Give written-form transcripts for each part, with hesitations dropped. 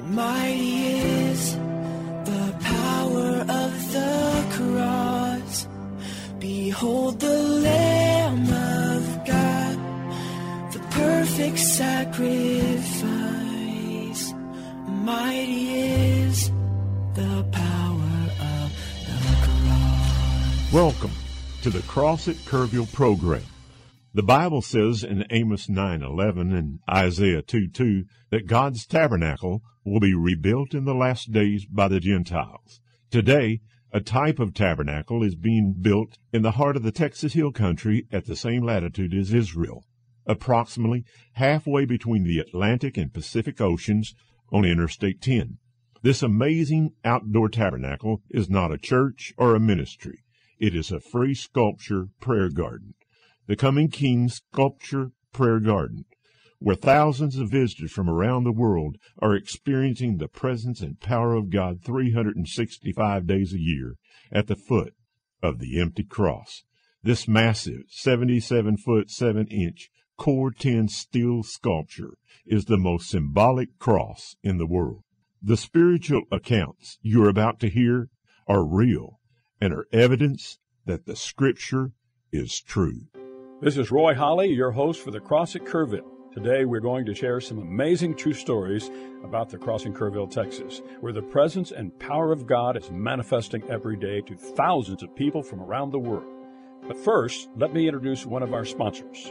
Mighty is the power of the cross. Behold the Lamb of God, the perfect sacrifice. Mighty is the power of the cross. Welcome to the Cross at Kerrville program. The Bible says in Amos 9:11 and Isaiah 2:2 that God's tabernacle will be rebuilt in the last days by the Gentiles. Today, a type of tabernacle is being built in the heart of the Texas Hill Country at the same latitude as Israel, approximately halfway between the Atlantic and Pacific Oceans on Interstate 10. This amazing outdoor tabernacle is not a church or a ministry. It is a free sculpture prayer garden. The Coming King Sculpture Prayer Garden, where thousands of visitors from around the world are experiencing the presence and power of God 365 days a year at the foot of the empty cross. This massive 77-foot 7-inch Core 10 steel sculpture is the most symbolic cross in the world. The spiritual accounts you are about to hear are real and are evidence that the Scripture is true. This is Roy Holly, your host for the Cross at Kerrville. Today we're going to share some amazing true stories about the Cross in Kerrville, Texas, where the presence and power of God is manifesting every day to thousands of people from around the world. But first, let me introduce one of our sponsors.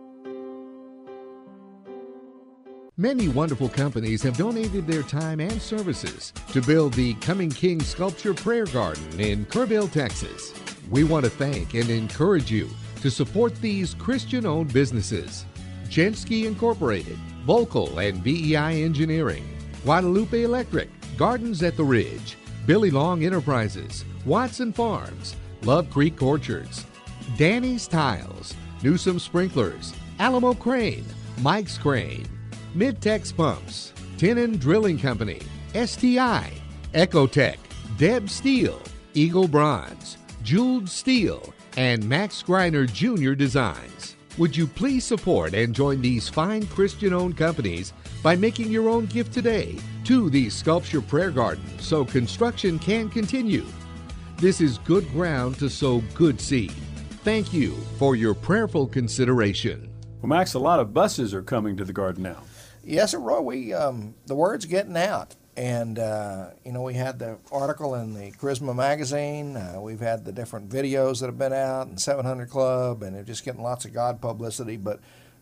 Many wonderful companies have donated their time and services to build the Coming King Sculpture Prayer Garden in Kerrville, Texas. We want to thank and encourage you to support these Christian-owned businesses: Jensky Incorporated, Volkel and BEI Engineering, Guadalupe Electric, Gardens at the Ridge, Billy Long Enterprises, Watson Farms, Love Creek Orchards, Danny's Tiles, Newsom Sprinklers, Alamo Crane, Mike's Crane, Midtex Pumps, Tenon Drilling Company, STI, Ecotech, Deb Steel, Eagle Bronze, Jeweled Steel, and Max Greiner Jr. Designs. Would you please support and join these fine Christian-owned companies by making your own gift today to the Sculpture Prayer Garden so construction can continue? This is good ground to sow good seed. Thank you for your prayerful consideration. Well, Max, a lot of buses are coming to the garden now. Yes, sir, Roy. The word's getting out. And, we had the article in the Charisma magazine. We've had the different videos that have been out and 700 Club, and they're just getting lots of God publicity. But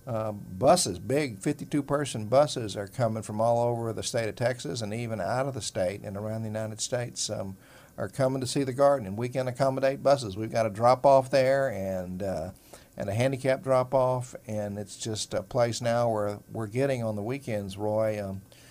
buses, big 52-person buses are coming from all over the state of Texas and even out of the state and around the United States are coming to see the garden. And we can accommodate buses. We've got a drop-off there and a handicap drop-off, and it's just a place now where we're getting on the weekends, Roy,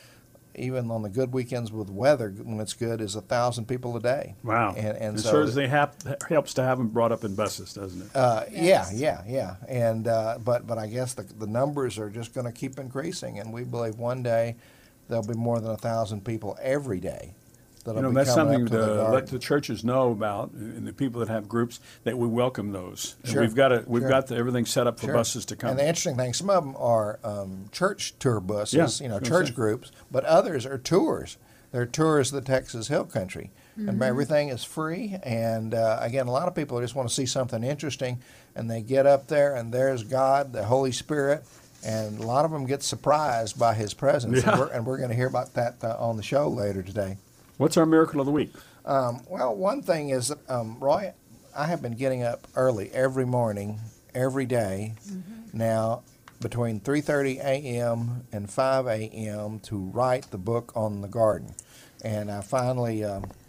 even on the good weekends with weather, when it's good, is 1,000 people a day. Wow. And it so certainly helps to have them brought up in buses, doesn't it? Yes. Yeah. And but I guess the numbers are just going to keep increasing, and we believe one day there'll be more than 1,000 people every day. That's something to let the churches know about, and the people that have groups, that we welcome those. Sure. And we've got everything set up for buses to come. And the interesting thing, some of them are church tour buses, church groups, but others are tours. They're tours of the Texas Hill Country, and everything is free. And again, a lot of people just want to see something interesting, and they get up there, and there's God, the Holy Spirit. And a lot of them get surprised by His presence, and we're going to hear about that on the show later today. What's our miracle of the week? Well, one thing is, Roy, I have been getting up early every morning, every day, now between 3:30 a.m. and 5 a.m. to write the book on the garden. And I finally,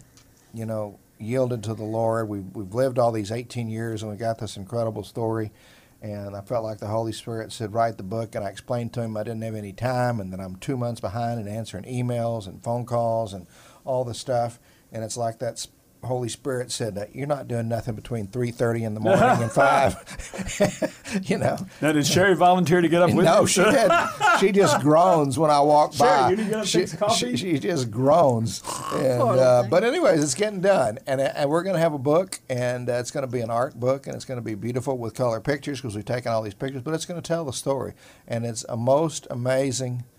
yielded to the Lord. We've lived all these 18 years, and we got this incredible story. And I felt like the Holy Spirit said, write the book, and I explained to him I didn't have any time, and that I'm 2 months behind in answering emails and phone calls and all the stuff. And it's like that Holy Spirit said, you're not doing nothing between 3:30 in the morning and 5. Now, did Sherry volunteer to get up with you? No, she didn't. She just groans when I walk by. Sherry, you didn't get up to fix coffee? She just groans. And, but anyways, it's getting done. And we're going to have a book, and it's going to be an art book, and it's going to be beautiful with color pictures because we've taken all these pictures, but it's going to tell the story. And it's a most amazing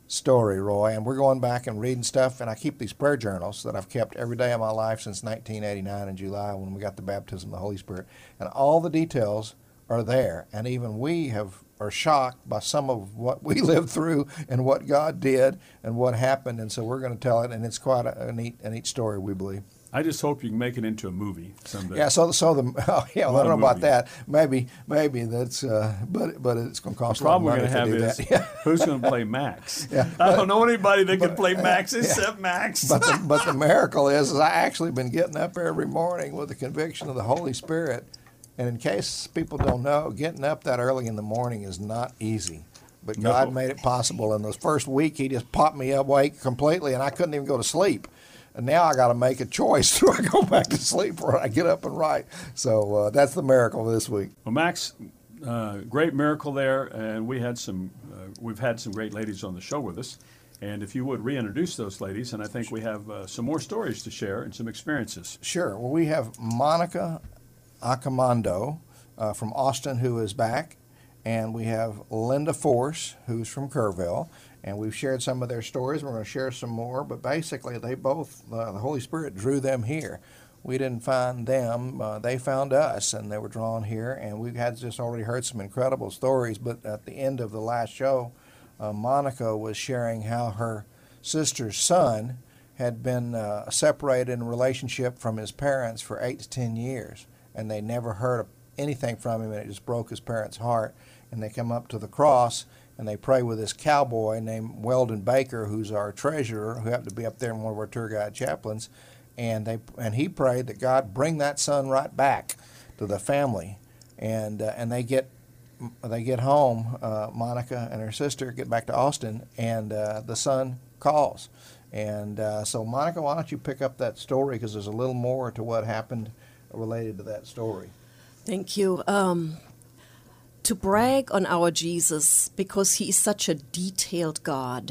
story, Roy, and we're going back and reading stuff, and I keep these prayer journals that I've kept every day of my life since 1989 in July when we got the baptism of the Holy Spirit, and all the details are there, and even we are shocked by some of what we lived through and what God did and what happened, and so we're going to tell it, and it's quite a neat story, we believe. I just hope you can make it into a movie someday. Yeah, I don't know about that. Maybe that's, but it's going to cost a lot of money to do that. The problem we're going to have is who's going to play Max? I don't know anybody that can play Max except Max. But the miracle is I actually been getting up every morning with the conviction of the Holy Spirit. And in case people don't know, getting up that early in the morning is not easy. But God made it possible. In those first week, He just popped me awake completely, and I couldn't even go to sleep. And now I got to make a choice. Do I go back to sleep or I get up and write? So that's the miracle of this week. Well, Max, great miracle there, and we've had some great ladies on the show with us. And if you would reintroduce those ladies, and I think we have some more stories to share and some experiences. Sure. Well, we have Monica Acamando from Austin, who is back, and we have Linda Force, who's from Kerrville. And we've shared some of their stories. We're going to share some more. But basically, they both, the Holy Spirit drew them here. We didn't find them. They found us, and they were drawn here. And we've just already heard some incredible stories. But at the end of the last show, Monica was sharing how her sister's son had been separated in a relationship from his parents for 8 to 10 years. And they never heard anything from him, and it just broke his parents' heart. And they come up to the cross, and they pray with this cowboy named Weldon Baker, who's our treasurer, who happened to be up there in one of our tour guide chaplains, and he prayed that God bring that son right back to the family, and they get home. Monica and her sister get back to Austin, and the son calls, and so Monica, why don't you pick up that story, because there's a little more to what happened related to that story. Thank you. To brag on our Jesus, because He is such a detailed God.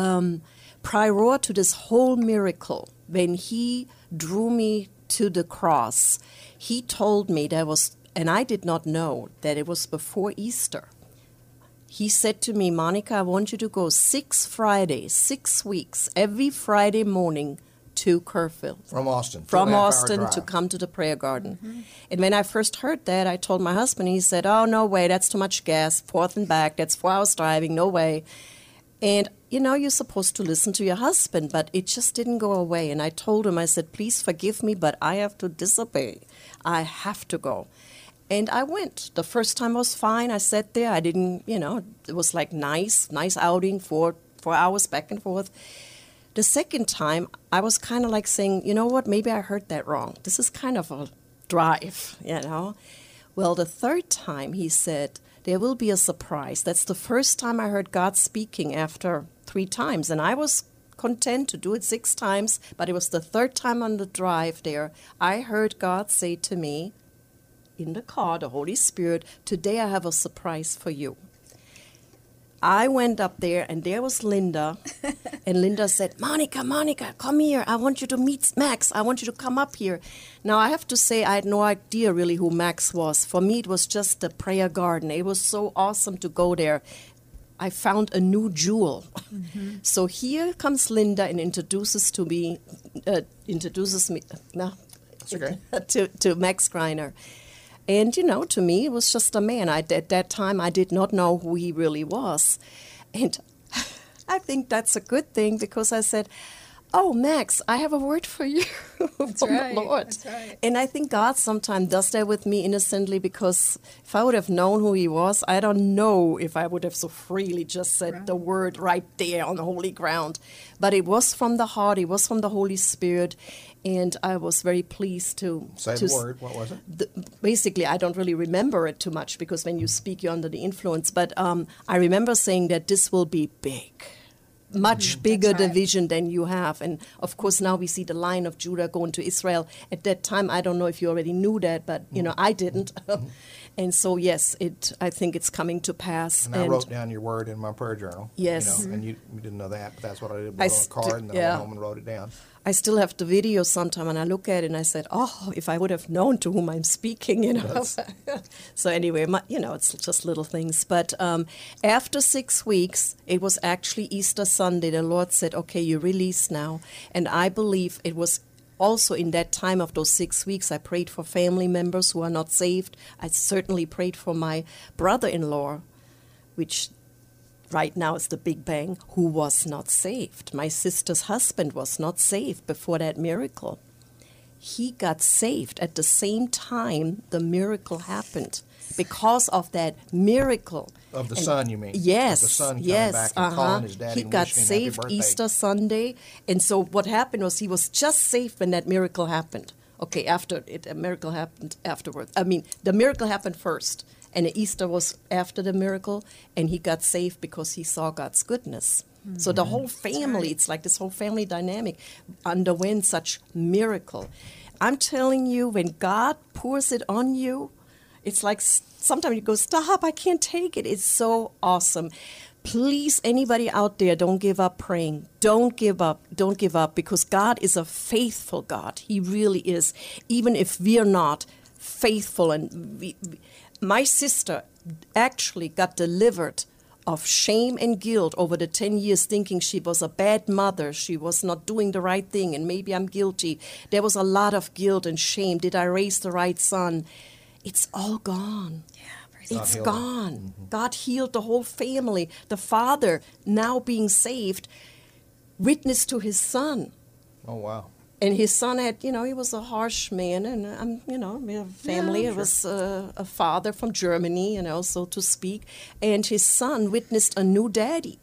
Prior to this whole miracle, when He drew me to the cross, He told me and I did not know that it was before Easter. He said to me, Monica, I want you to go 6 Fridays, 6 weeks, every Friday morning to Kerrville. From Austin. From Austin to come to the prayer garden. Mm-hmm. And when I first heard that, I told my husband, he said, oh, no way, that's too much gas, forth and back, that's 4 hours driving, no way. And, you're supposed to listen to your husband, but it just didn't go away. And I told him, I said, please forgive me, but I have to disobey. I have to go. And I went. The first time was fine. I sat there. I didn't, it was like nice outing, 4 hours back and forth. The second time, I was kind of like saying, you know what, maybe I heard that wrong. This is kind of a drive, Well, the third time, he said, there will be a surprise. That's the first time I heard God speaking after 3 times. And I was content to do it 6 times, but it was the third time on the drive there. I heard God say to me in the car, the Holy Spirit, today I have a surprise for you. I went up there, and there was Linda, and Linda said, Monica, come here. I want you to meet Max. I want you to come up here. Now, I have to say I had no idea really who Max was. For me, it was just the prayer garden. It was so awesome to go there. I found a new jewel. Mm-hmm. So here comes Linda and introduces me That's okay. to Max Greiner. And, to me, it was just a man. At that time, I did not know who he really was. And I think that's a good thing, because I said, oh, Max, I have a word for you from the Lord. That's right. And I think God sometimes does that with me innocently, because if I would have known who he was, I don't know if I would have so freely just said the word right there on the holy ground. But it was from the heart. It was from the Holy Spirit. And I was very pleased to... Say the word. What was it? Basically, I don't really remember it too much, because when you speak, you're under the influence. But I remember saying that this will be big. Much bigger division than you have. And, of course, now we see the Lion of Judah going to Israel. At that time, I don't know if you already knew that, but, I didn't. And so, yes, I think it's coming to pass. And I wrote down your word in my prayer journal. Yes. And you didn't know that, but that's what I did. I wrote on a card, and then I went home and wrote it down. I still have the video sometime, and I look at it and I said, oh, if I would have known to whom I'm speaking, you know. So anyway, it's just little things. But after 6 weeks, it was actually Easter Sunday. The Lord said, okay, you're released now. And I believe it was also in that time of those 6 weeks, I prayed for family members who are not saved. I certainly prayed for my brother-in-law, which right now is the Big Bang, who was not saved. My sister's husband was not saved before that miracle. He got saved at the same time the miracle happened because of that miracle. Of the son, you mean? Yes. Of the son coming back and calling his daddy He and got wishing him saved happy birthday. Easter Sunday. And so what happened was he was just saved when that miracle happened. Okay, a miracle happened afterwards. I mean, the miracle happened first. And Easter was after the miracle, and he got saved because he saw God's goodness. Mm-hmm. So the whole family, it's like this whole family dynamic underwent such miracle. I'm telling you, when God pours it on you, it's like sometimes you go, stop, I can't take it. It's so awesome. Please, anybody out there, don't give up praying. Don't give up. Don't give up, because God is a faithful God. He really is. Even if we're not faithful, and my sister actually got delivered of shame and guilt over the 10 years, thinking she was a bad mother. She was not doing the right thing, and maybe I'm guilty. There was a lot of guilt and shame. Did I raise the right son? It's all gone. It's gone. Mm-hmm. God healed the whole family. The father, now being saved, witnessed to his son. Oh, wow. And his son had, he was a harsh man, and, we have family. It was a father from Germany, so to speak. And his son witnessed a new daddy.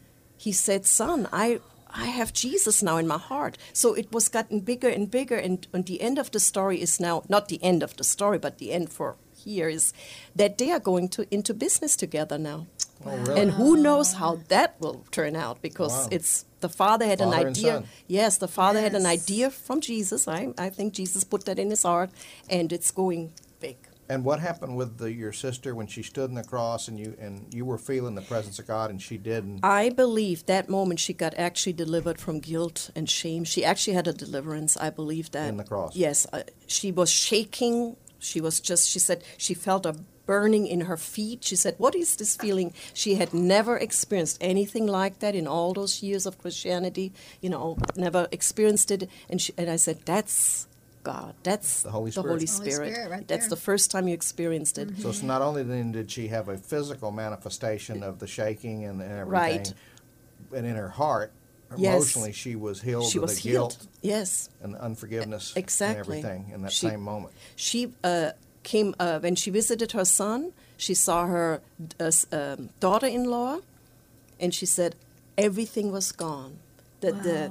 He said, son, I have Jesus now in my heart. So it was gotten bigger and bigger. And the end of the story is now, not the end of the story, but the end for here is that they are going into business together now. Oh, really? And who knows how that will turn out, because it's the father had an idea. Yes, the father had an idea from Jesus. I think Jesus put that in his heart, and it's going big. And what happened with your sister when she stood on the cross and you were feeling the presence of God and she didn't? I believe that moment she got actually delivered from guilt and shame. She actually had a deliverance. I believe that. In the cross? Yes. She was shaking. She said she felt a burning in her feet. She said, what is this feeling? She had never experienced anything like that in all those years of Christianity, never experienced it. And I said, that's God. That's the Holy Spirit. Right That's the first time you experienced it. Mm-hmm. So it's not only then did she have a physical manifestation of the shaking and everything, right, but in her heart, emotionally, she was healed of the guilt, and the unforgiveness, and everything in that same moment. She came when she visited her son. She saw her daughter-in-law, and she said everything was gone. The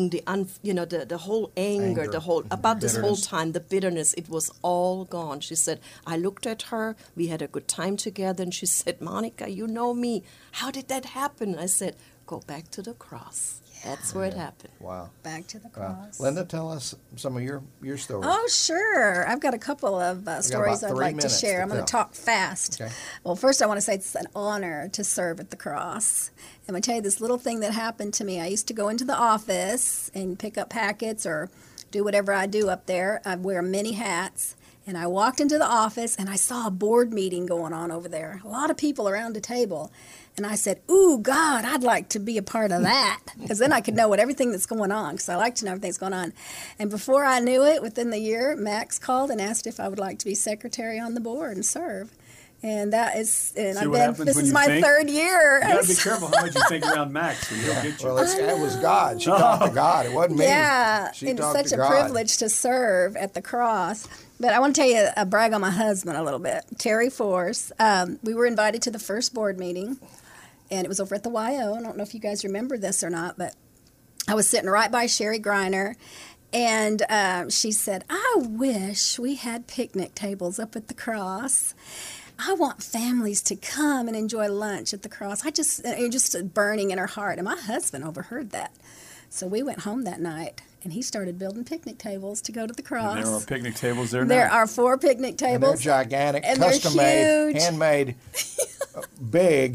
whole anger, the whole about this whole time, the bitterness, it was all gone. She said, I looked at her, we had a good time together, and she said, Monica, you know me. How did that happen? I said, go back to the cross. That's where it happened. Wow. Back to the cross. Linda, tell us some of your stories. Oh, sure. I've got a couple of stories I'd like to share. I'm going to talk fast. Okay. Well, first I want to say it's an honor to serve at the cross. I'm going to tell you this little thing that happened to me. I used to go into the office and pick up packets or do whatever I do up there. I wear many hats. And I walked into the office, and I saw a board meeting going on over there. A lot of people around the table. And I said, ooh, God, I'd like to be a part of that. Because then I could know everything that's going on, because I like to know everything that's going on. And before I knew it, within the year, Max called and asked if I would like to be secretary on the board and serve. And this is my third year. You got to be careful how much you think around Max. He'll get you. Well, it was God. She talked to God. It wasn't me. Yeah, it's such a privilege to serve at the cross. But I want to tell you, brag on my husband a little bit. Terry Force. We were invited to the first board meeting, and it was over at the YO. I don't know if you guys remember this or not, but I was sitting right by Sherry Griner, and she said, I wish we had picnic tables up at the cross. I want families to come and enjoy lunch at the cross. Just burning in her heart. And my husband overheard that. So we went home that night, and he started building picnic tables to go to the cross. And there are picnic tables there now. There are 4 picnic tables. And they're gigantic, custom-made, handmade, big,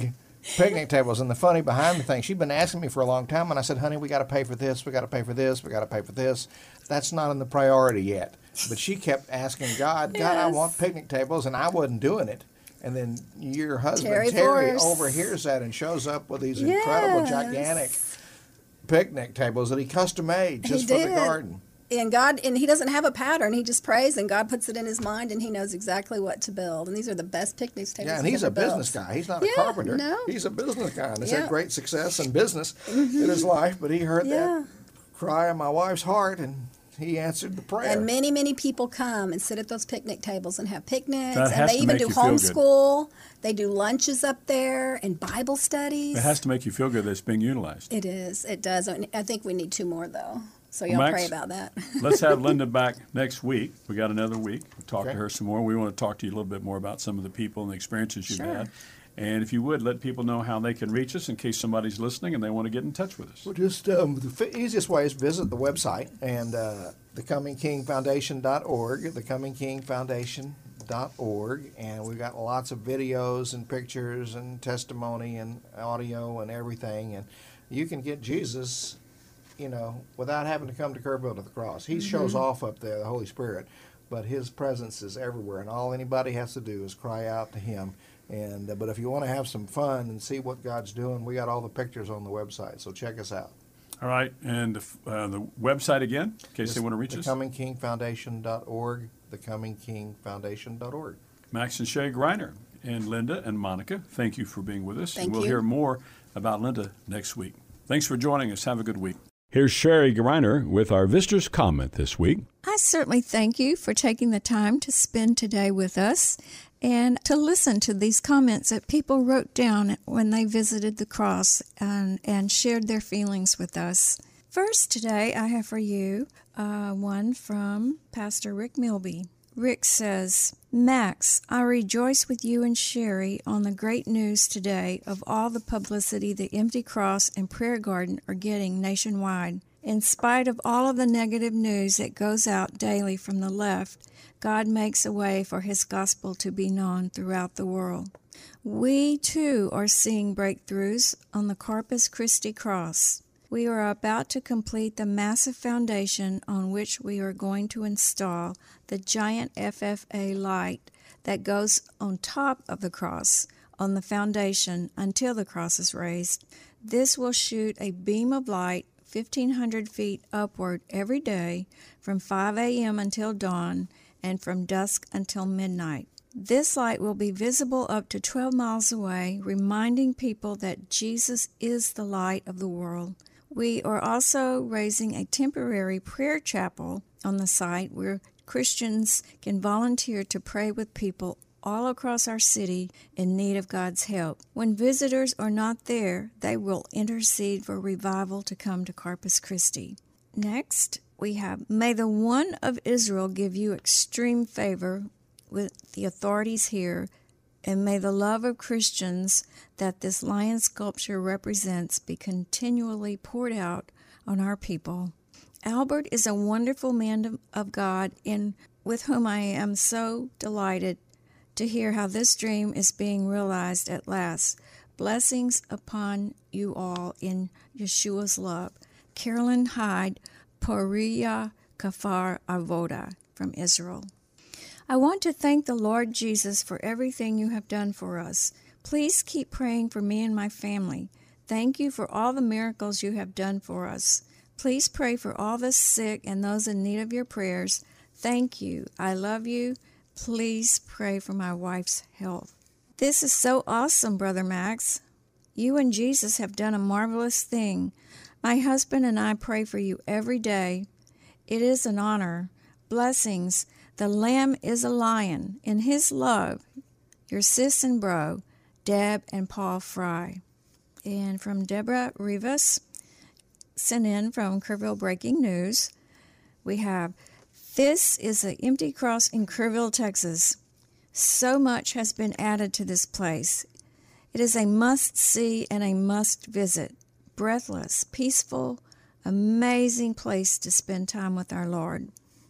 picnic tables. And the funny behind the thing, she'd been asking me for a long time, and I said, honey, we got to pay for this, we got to pay for this, we got to pay for this. That's not in the priority yet. But she kept asking God, God, I want picnic tables, and I wasn't doing it. And then your husband, Terry overhears that and shows up with these incredible, gigantic picnic tables that he custom made just for the garden. And he doesn't have a pattern. He just prays, and God puts it in his mind, and he knows exactly what to build. And these are the best picnic tables. Yeah, and he's a business guy. He's not a carpenter. No. He's a business guy, and he's had great success in business in his life. But he heard that cry of my wife's heart, and he answered the prayer. And many, many people come and sit at those picnic tables and have picnics. And they even do homeschool. They do lunches up there and Bible studies. It has to make you feel good that it's being utilized. It is. It does. I think we need 2 more, though. So y'all pray about that. Let's have Linda back next week. We got another week. We'll talk to her some more. We want to talk to you a little bit more about some of the people and the experiences you've had. And if you would, let people know how they can reach us in case somebody's listening and they want to get in touch with us. Well, just the easiest way is visit the website and thecomingkingfoundation.org, thecomingkingfoundation.org, and we've got lots of videos and pictures and testimony and audio and everything. And you can get Jesus, without having to come to Kerrville to the cross. He shows off up there, the Holy Spirit, but his presence is everywhere, and all anybody has to do is cry out to him. And but if you want to have some fun and see what God's doing, we got all the pictures on the website, so check us out. All right, and the website again, in case they want to reach us? thecomingkingfoundation.org, thecomingkingfoundation.org. Max and Shay Greiner and Linda and Monica, thank you for being with us. Thank and we'll you. hear more about Linda next week. Thanks for joining us. Have a good week. Here's Sherry Greiner with our visitor's comment this week. I certainly thank you for taking the time to spend today with us and to listen to these comments that people wrote down when they visited the cross and shared their feelings with us. First today, I have for you one from Pastor Rick Milby. Rick says, Max, I rejoice with you and Sherry on the great news today of all the publicity the Empty Cross and Prayer Garden are getting nationwide. In spite of all of the negative news that goes out daily from the left, God makes a way for his gospel to be known throughout the world. We, too, are seeing breakthroughs on the Corpus Christi cross. We are about to complete the massive foundation on which we are going to install the giant FFA light that goes on top of the cross on the foundation until the cross is raised. This will shoot a beam of light 1,500 feet upward every day from 5 a.m. until dawn and from dusk until midnight. This light will be visible up to 12 miles away, reminding people that Jesus is the light of the world. We are also raising a temporary prayer chapel on the site where Christians can volunteer to pray with people all across our city in need of God's help. When visitors are not there, they will intercede for revival to come to Corpus Christi. Next, we have, May the One of Israel give you extreme favor with the authorities here, and may the love of Christians that this lion sculpture represents be continually poured out on our people. Albert is a wonderful man of God, and with whom I am so delighted to hear how this dream is being realized at last. Blessings upon you all in Yeshua's love. Carolyn Hyde, Poriya Kafar Avoda from Israel. I want to thank the Lord Jesus for everything you have done for us. Please keep praying for me and my family. Thank you for all the miracles you have done for us. Please pray for all the sick and those in need of your prayers. Thank you. I love you. Please pray for my wife's health. This is so awesome, Brother Max. You and Jesus have done a marvelous thing. My husband and I pray for you every day. It is an honor. Blessings. The Lamb is a lion. In his love, your sis and bro, Deb and Paul Fry. And from Deborah Rivas, sent in from Kerrville Breaking News, we have, this is the Empty Cross in Kerrville, Texas. So much has been added to this place. It is a must-see and a must-visit. Breathless, peaceful, amazing place to spend time with our Lord.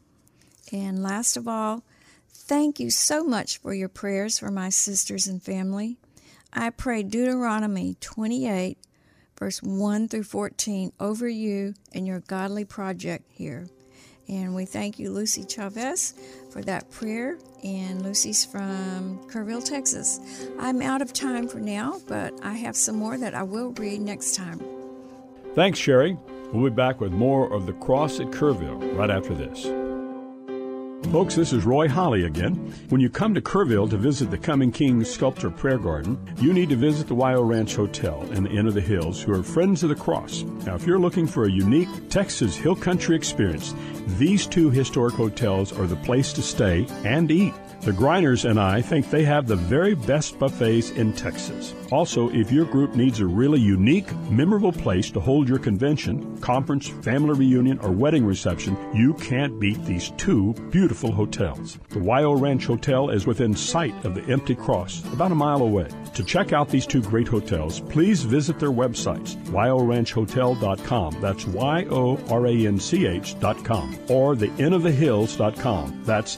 And last of all, thank you so much for your prayers for my sisters and family. I pray Deuteronomy 28, verse 1 through 14 over you and your godly project here. And we thank you, Lucy Chavez, for that prayer. And Lucy's from Kerrville, Texas. I'm out of time for now, but I have some more that I will read next time. Thanks, Sherry. We'll be back with more of The Cross at Kerrville right after this. Folks, this is Roy Holly again. When you come to Kerrville to visit the Coming King Sculpture Prayer Garden, you need to visit the Wyo Ranch Hotel in the Inn of the Hills, who are Friends of the Cross. Now, if you're looking for a unique Texas Hill Country experience, these two historic hotels are the place to stay and eat. The Greiners and I think they have the very best buffets in Texas. Also, if your group needs a really unique, memorable place to hold your convention, conference, family reunion, or wedding reception, you can't beat these two beautiful hotels. The Wyo Ranch Hotel is within sight of the Empty Cross, about a mile away. To check out these two great hotels, please visit their websites, wyoranchhotel.com, that's YORANCH.com, or theinnofthehills.com, that's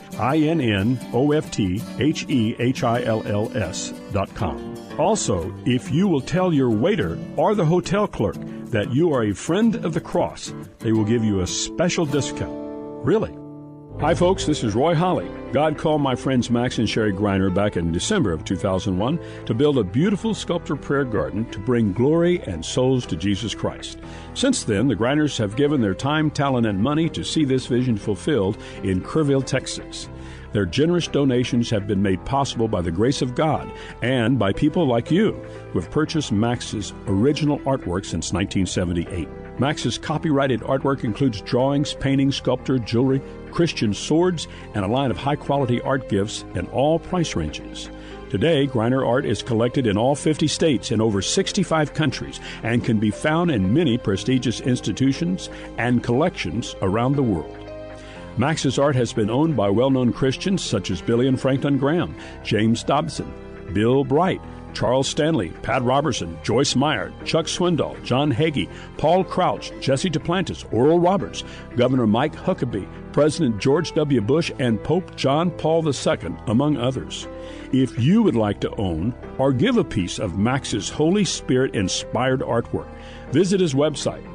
INNOFTHEHILLS.com. Also, if you will tell your waiter or the hotel clerk that you are a friend of the Cross, they will give you a special discount. Really? Hi, folks. This is Roy Holly. God called my friends Max and Sherry Greiner back in December of 2001 to build a beautiful sculpture prayer garden to bring glory and souls to Jesus Christ. Since then, the Greiners have given their time, talent, and money to see this vision fulfilled in Kerrville, Texas. Their generous donations have been made possible by the grace of God and by people like you who have purchased Max's original artwork since 1978. Max's copyrighted artwork includes drawings, paintings, sculpture, jewelry, Christian swords, and a line of high-quality art gifts in all price ranges. Today, Greiner art is collected in all 50 states in over 65 countries and can be found in many prestigious institutions and collections around the world. Max's art has been owned by well-known Christians such as Billy and Franklin Graham, James Dobson, Bill Bright, Charles Stanley, Pat Robertson, Joyce Meyer, Chuck Swindoll, John Hagee, Paul Crouch, Jesse Duplantis, Oral Roberts, Governor Mike Huckabee, President George W. Bush, and Pope John Paul II, among others. If you would like to own or give a piece of Max's Holy Spirit-inspired artwork, visit his website,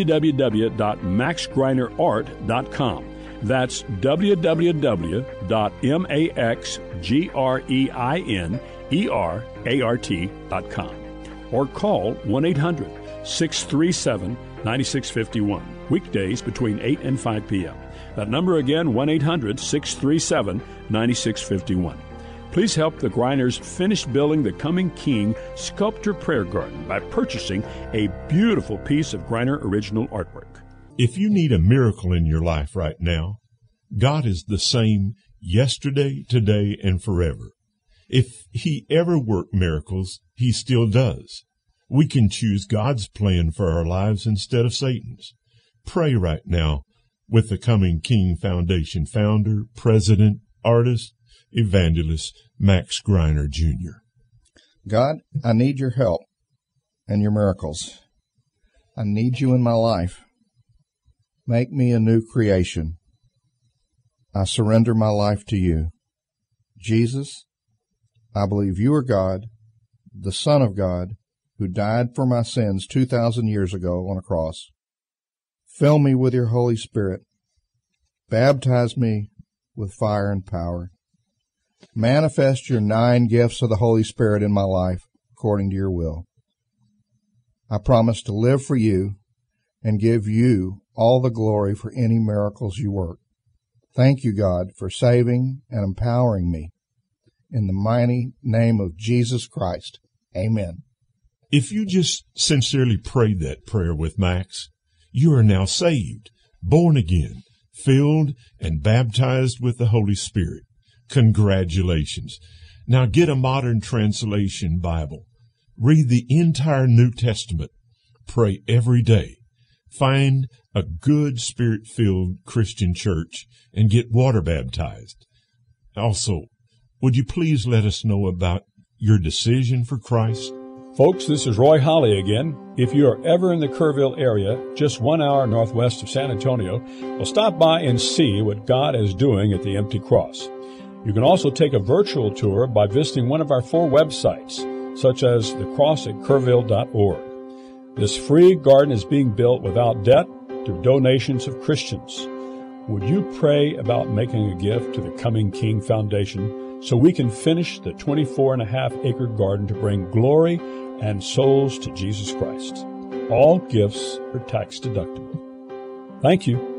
www.maxgreinerart.com. That's www.maxgreinerart.com. Or call 1-800-637-9651. Weekdays between 8 and 5 p.m. That number again, 1-800-637-9651. Please help the Greiners finish building the Coming King Sculpture Prayer Garden by purchasing a beautiful piece of Greiner original artwork. If you need a miracle in your life right now, God is the same yesterday, today, and forever. If He ever worked miracles, He still does. We can choose God's plan for our lives instead of Satan's. Pray right now with the Coming King Foundation founder, president, artist, evangelist, Max Greiner, Jr. God, I need your help and your miracles. I need you in my life. Make me a new creation. I surrender my life to you. Jesus, I believe you are God, the Son of God, who died for my sins 2,000 years ago on a cross. Fill me with your Holy Spirit. Baptize me with fire and power. Manifest your 9 gifts of the Holy Spirit in my life according to your will. I promise to live for you and give you all the glory for any miracles you work. Thank you, God, for saving and empowering me. In the mighty name of Jesus Christ, amen. If you just sincerely prayed that prayer with Max, you are now saved, born again, filled and baptized with the Holy Spirit. Congratulations. Now get a modern translation Bible. Read the entire New Testament. Pray every day. Find a good Spirit-filled Christian church and get water baptized. Also, would you please let us know about your decision for Christ? Folks, this is Roy Holly again. If you are ever in the Kerrville area, just 1 hour northwest of San Antonio, well, stop by and see what God is doing at the Empty Cross. You can also take a virtual tour by visiting one of our 4 websites, such as the cross at Kerrville.org. This free garden is being built without debt through donations of Christians. Would you pray about making a gift to the Coming King Foundation so we can finish the 24.5-acre garden to bring glory and souls to Jesus Christ? All gifts are tax deductible. Thank you.